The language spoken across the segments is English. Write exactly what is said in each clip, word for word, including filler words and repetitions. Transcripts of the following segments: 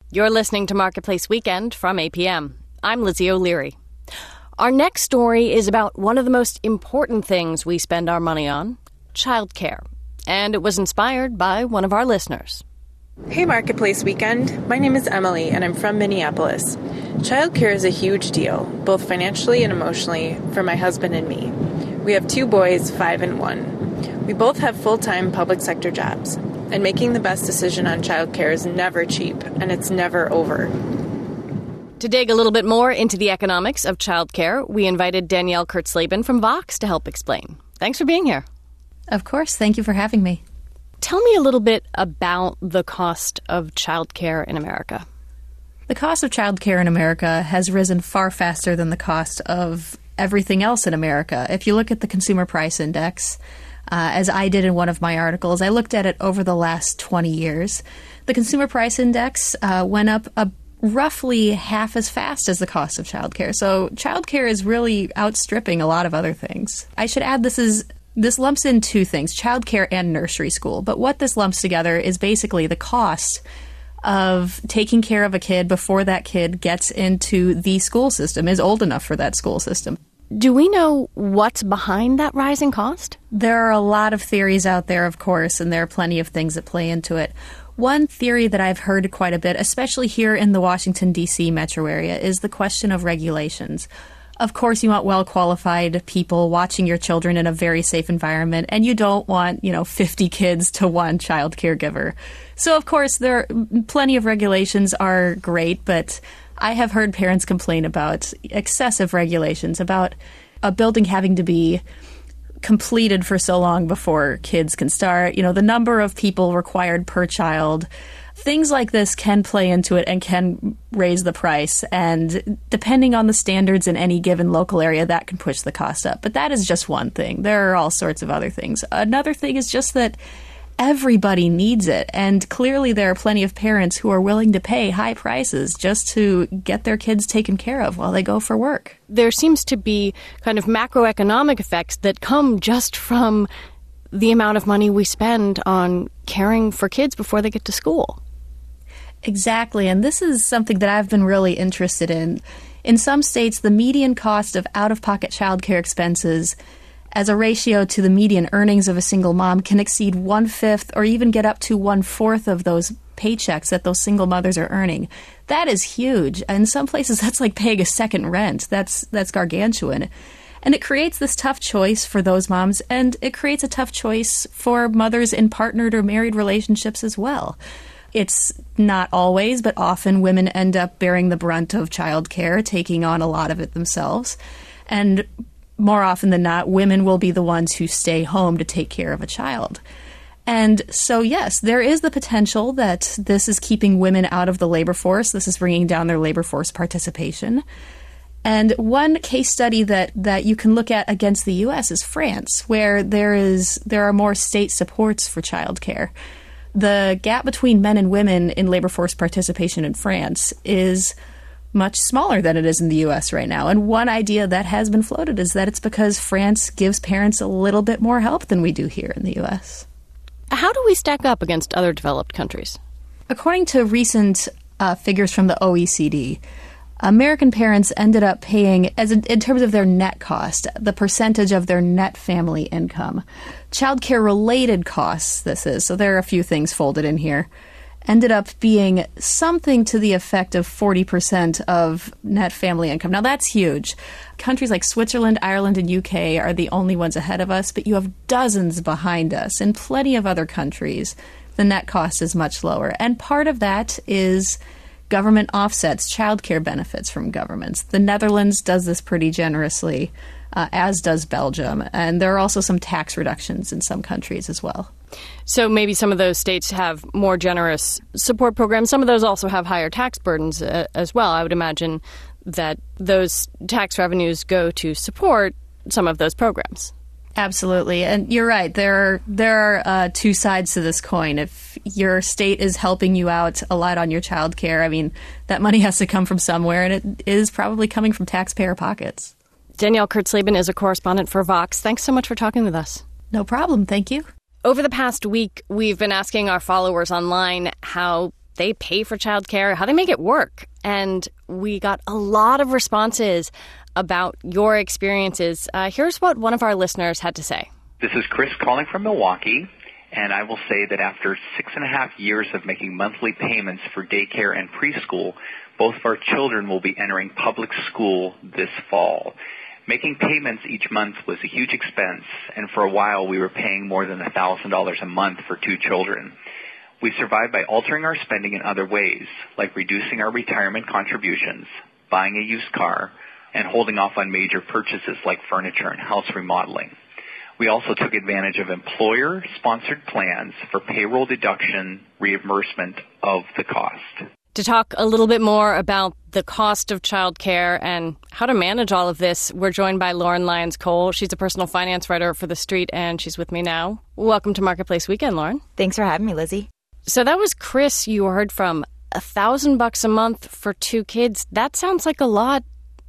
You're listening to Marketplace Weekend from A P M. I'm Lizzie O'Leary. Our next story is about one of the most important things we spend our money on, childcare. And it was inspired by one of our listeners. Hey, Marketplace Weekend. My name is Emily, and I'm from Minneapolis. Childcare is a huge deal, both financially and emotionally, for my husband and me. We have two boys, five and one. We both have full-time public sector jobs, and making the best decision on childcare is never cheap, and it's never over. To dig a little bit more into the economics of childcare, we invited Danielle Kurtzleben from Vox to help explain. Thanks for being here. Of course. Thank you for having me. Tell me a little bit about the cost of childcare in America. The cost of childcare in America has risen far faster than the cost of everything else in America. If you look at the Consumer Price Index, uh, as I did in one of my articles, I looked at it over the last twenty years. The Consumer Price Index uh, went up a roughly half as fast as the cost of childcare. So childcare is really outstripping a lot of other things. I should add this is This lumps in two things, childcare and nursery school. But what this lumps together is basically the cost of taking care of a kid before that kid gets into the school system, is old enough for that school system. Do we know what's behind that rising cost? There are a lot of theories out there, of course, and there are plenty of things that play into it. One theory that I've heard quite a bit, especially here in the Washington, D C metro area, is the question of regulations. Of course, you want well-qualified people watching your children in a very safe environment, and you don't want, you know, fifty kids to one child caregiver. So, of course, there are, plenty of regulations are great, but I have heard parents complain about excessive regulations, about a building having to be completed for so long before kids can start, you know, the number of people required per child. Things like this can play into it and can raise the price. And depending on the standards in any given local area, that can push the cost up. But that is just one thing. There are all sorts of other things. Another thing is just that everybody needs it. And clearly there are plenty of parents who are willing to pay high prices just to get their kids taken care of while they go for work. There seems to be kind of macroeconomic effects that come just from the amount of money we spend on caring for kids before they get to school. Exactly, and this is something that I've been really interested in. In some states, the median cost of out-of-pocket childcare expenses as a ratio to the median earnings of a single mom can exceed one-fifth or even get up to one-fourth of those paychecks that those single mothers are earning. That is huge. In some places, that's like paying a second rent. That's that's gargantuan. And it creates this tough choice for those moms, and it creates a tough choice for mothers in partnered or married relationships as well. It's not always, but often women end up bearing the brunt of childcare, taking on a lot of it themselves. And more often than not, women will be the ones who stay home to take care of a child. And so, yes, there is the potential that this is keeping women out of the labor force. This is bringing down their labor force participation. And one case study that, that you can look at against the U S is France, where there is there are more state supports for childcare. The gap between men and women in labor force participation in France is much smaller than it is in the U S right now. And one idea that has been floated is that it's because France gives parents a little bit more help than we do here in the U S. How do we stack up against other developed countries? According to recent uh, figures from the O E C D, American parents ended up paying, as in, in terms of their net cost, the percentage of their net family income. Childcare-related costs, this is, so there are a few things folded in here, ended up being something to the effect of forty percent of net family income. Now, that's huge. Countries like Switzerland, Ireland, and U K are the only ones ahead of us, but you have dozens behind us. In plenty of other countries, the net cost is much lower. And part of that is government offsets childcare benefits from governments. The Netherlands does this pretty generously, uh, as does Belgium. And there are also some tax reductions in some countries as well. So maybe some of those states have more generous support programs. Some of those also have higher tax burdens uh, as well. I would imagine that those tax revenues go to support some of those programs. Absolutely. And you're right. There are, there are uh, two sides to this coin. If your state is helping you out a lot on your child care, I mean, that money has to come from somewhere, and it is probably coming from taxpayer pockets. Danielle Kurtzleben is a correspondent for Vox. Thanks so much for talking with us. No problem. Thank you. Over the past week, we've been asking our followers online how they pay for childcare, how they make it work. And we got a lot of responses about your experiences. Uh, here's what one of our listeners had to say. This is Chris calling from Milwaukee, and I will say that after six and a half years of making monthly payments for daycare and preschool, both of our children will be entering public school this fall. Making payments each month was a huge expense, and for a while we were paying more than one thousand dollars a month for two children. We survived by altering our spending in other ways, like reducing our retirement contributions, buying a used car, and holding off on major purchases like furniture and house remodeling. We also took advantage of employer-sponsored plans for payroll deduction reimbursement of the cost. To talk a little bit more about the cost of childcare and how to manage all of this, we're joined by Lauren Lyons-Cole. She's a personal finance writer for The Street, and she's with me now. Welcome to Marketplace Weekend, Lauren. Thanks for having me, Lizzie. So that was Chris you heard from. A thousand bucks a month for two kids. That sounds like a lot.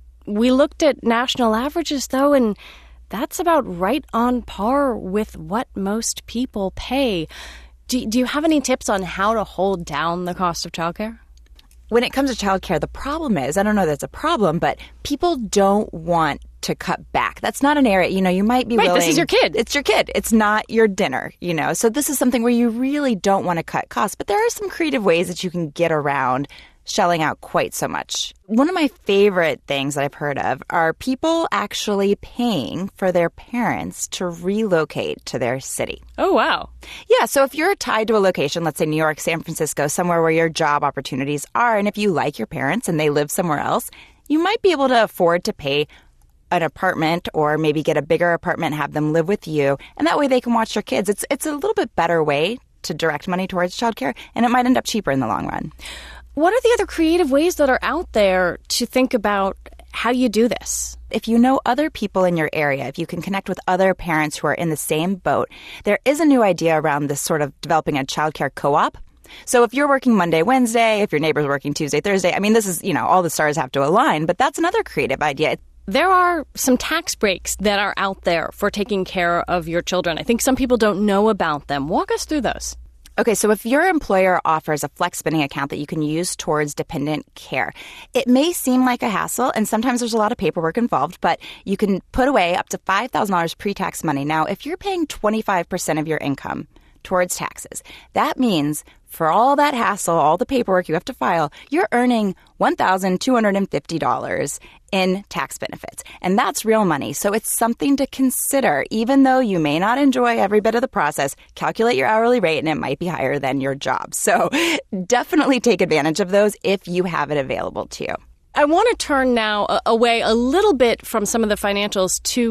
We looked at national averages, though, and that's about right on par with what most people pay. Do, do you have any tips on how to hold down the cost of childcare? When it comes to childcare, the problem is, I don't know that's a problem, but people don't want to cut back. That's not an area, you know, you might be right, willing. This is your kid. It's your kid. It's not your dinner, you know. So this is something where you really don't want to cut costs. But there are some creative ways that you can get around shelling out quite so much. One of my favorite things that I've heard of are people actually paying for their parents to relocate to their city. Oh, wow. Yeah, so if you're tied to a location, let's say New York, San Francisco, somewhere where your job opportunities are, and if you like your parents and they live somewhere else, you might be able to afford to pay an apartment or maybe get a bigger apartment, have them live with you, and that way they can watch their kids. It's, it's a little bit better way to direct money towards childcare, and it might end up cheaper in the long run. What are the other creative ways that are out there to think about how you do this? If you know other people in your area, if you can connect with other parents who are in the same boat, there is a new idea around this sort of developing a childcare co-op. So if you're working Monday, Wednesday, if your neighbor's working Tuesday, Thursday, I mean, this is, you know, all the stars have to align, but that's another creative idea. There are some tax breaks that are out there for taking care of your children. I think some people don't know about them. Walk us through those. Okay, so if your employer offers a flex spending account that you can use towards dependent care, it may seem like a hassle, and sometimes there's a lot of paperwork involved, but you can put away up to five thousand dollars pre-tax money. Now, if you're paying twenty-five percent of your income towards taxes, that means for all that hassle, all the paperwork you have to file, you're earning one thousand two hundred fifty dollars in tax benefits. And that's real money. So it's something to consider. Even though you may not enjoy every bit of the process, calculate your hourly rate and it might be higher than your job. So definitely take advantage of those if you have it available to you. I want to turn now away a little bit from some of the financials to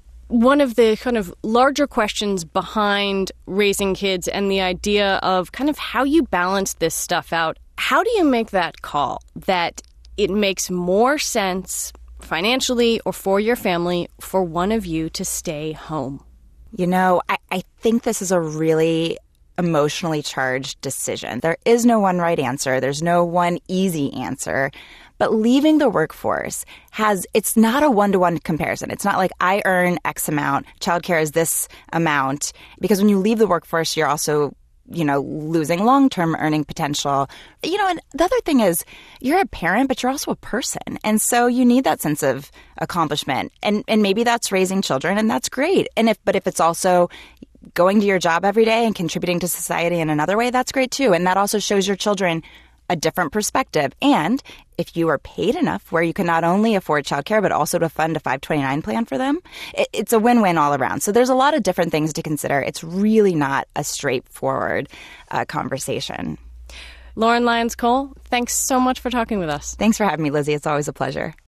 one of the kind of larger questions behind raising kids and the idea of kind of how you balance this stuff out. How do you make that call that it makes more sense financially or for your family for one of you to stay home? You know, I, I think this is a really emotionally charged decision. There is no one right answer. There's no one easy answer. But leaving the workforce has, it's not a one-to-one comparison. It's not like I earn X amount, childcare is this amount. Because when you leave the workforce, you're also, you know, losing long-term earning potential. You know, and the other thing is you're a parent, but you're also a person. And so you need that sense of accomplishment. And and maybe that's raising children, and that's great. And if but if it's also going to your job every day and contributing to society in another way, that's great too. And that also shows your children a different perspective. And if you are paid enough where you can not only afford childcare, but also to fund a five twenty-nine plan for them, it, it's a win-win all around. So there's a lot of different things to consider. It's really not a straightforward uh, conversation. Lauren Lyons-Cole, thanks so much for talking with us. Thanks for having me, Lizzie. It's always a pleasure.